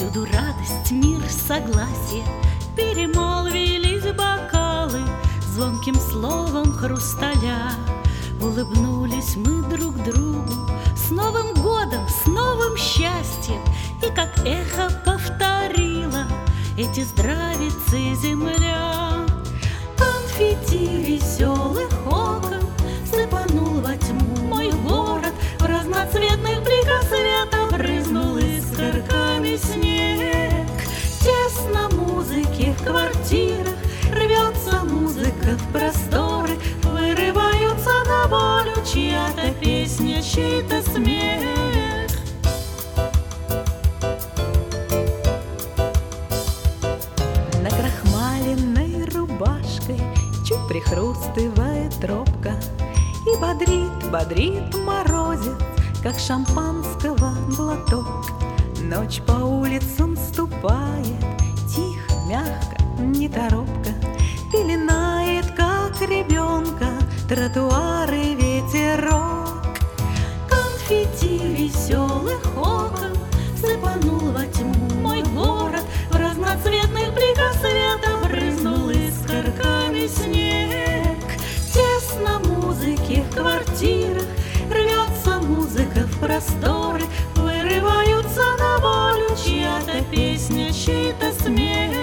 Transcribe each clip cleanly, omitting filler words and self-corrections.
Всюду радость, мир, согласие, перемолвились бокалы звонким словом хрусталя. Улыбнулись мы друг другу с Новым годом, с новым счастьем, и как эхо повторила эти здравицы земля. Конфетти веселых окон сыпанул во тьму мой город, в разноцветных бликах света брызнул искорками снег. Тесно музыки в квартирах, рвется музыка в просторы, вырываются на волю чья-то песня, чей-то смех. Накрахмаленной рубашкой чуть прихрустывает робко, и бодрит, бодрит морозец, как шампанского глоток. Ночь по улицам ступает, тихо, мягко, неторопко, пеленает, как ребенка, тротуары ветерок. Конфетти веселых окон сыпанул во тьму мой город, в разноцветных бликах света брызнул искорками снег. Тесно музыки в квартирах, рвется музыка в просторы, вырываются на волю чья-то песня, чей-то смех.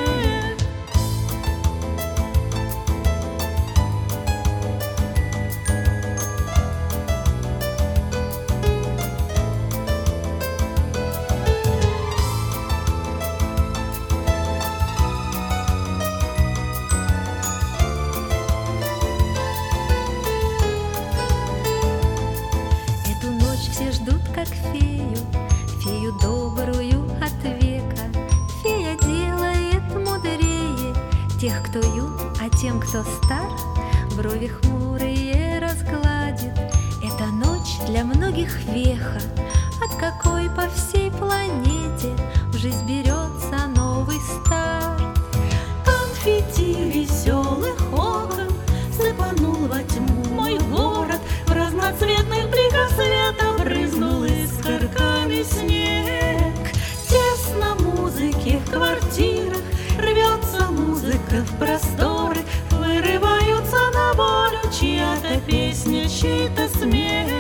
Все ждут, как фею, фею добрую от века. Фея делает мудрее тех, кто юн, а тем, кто стар, брови хмурые разгладит. Эта ночь для многих веха, от какой по всей планете в жизнь берется новый старт. Конфетти веселых окон сыпанул во тьму мой город, в разноцветных бликах света брызнул искорками снег. Тесно музыки в квартирах, рвется музыка в просторы, вырываются на волю чья-то песня, чей-то смех.